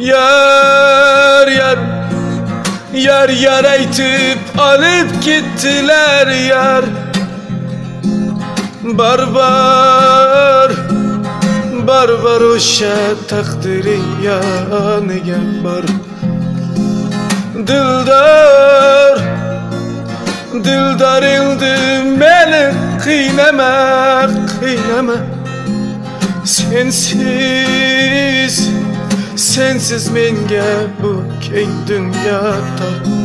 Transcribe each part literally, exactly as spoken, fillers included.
Yar yar Yar yar aytib alıp gittiler yar. Barbar Barbar o'sha taqdiring yoniga bor. Dildor Dildor endi meni qiynama qiynama. Sensiz Sensiz menga bu keng dunyoda.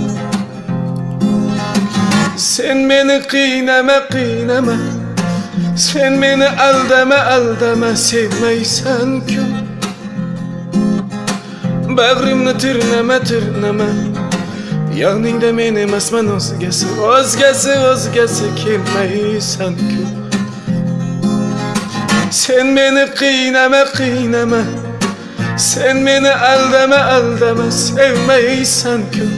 Sen meni qiynama qiynama. Sen meni aldama aldama. Sevmaysan-ku. Bag'rimni tirnama tirnama. Yoningda men emasman o'zgasi, o'zgasi o'zgasi kelmaysan-ku. Sen meni qiynama qiynama. Sen meni aldama aldama. Sevmaysan-ku.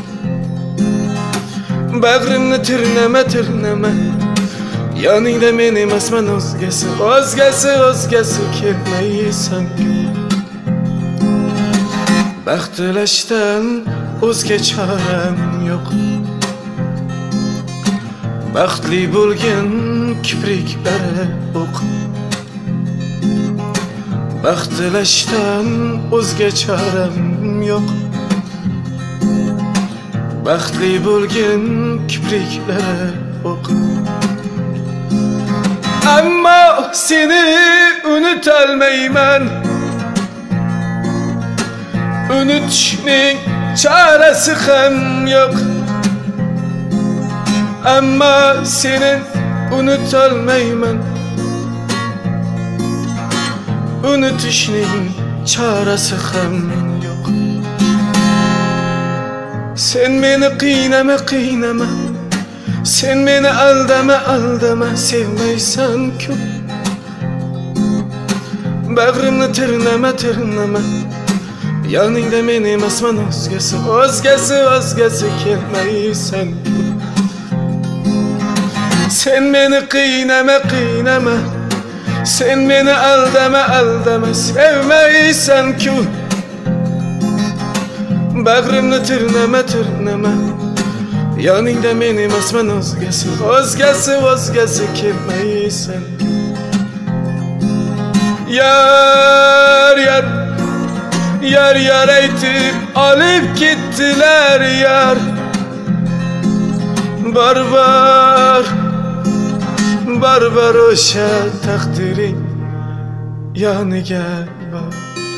Bag'rimni tirnama tirnama. Yoningda men emasman o'zgasi, o'zgasi o'zgasi kelmaysan-ku. Baxt tilashdan o'zga choram yo'q. Baxtli bo'lgan kipriklari o'q. Baxt tilashdan o'zga choram yo'q. Baxtli bo'lgan kipriklari o'q. Ammo seni unutolmayman. Unutishning chorasi ham yo'q. Ammo seni unutolmayman. Unutishning chorasi ham yo'q. Sen meni qiynama qiynama. Sen meni aldama aldama. Sevmaysan-ku. Bag'rimni tirnama tirnama. Yoningda men emasman o'zgasi, o'zgasi o'zgasi kelmaysan-ku. Sen meni qiynama qiynama. Sen meni aldama aldama. Sevmaysan-ku. Bag'rimni tirnama tirnama. Yoningda men emasman o'zgasi, o'zgasi o'zgasi kelmaysan-ku. Yar yar Yar yar aytib alıp gittiler yar. Barbar Barbar o'sha taqdiring yoniga bor.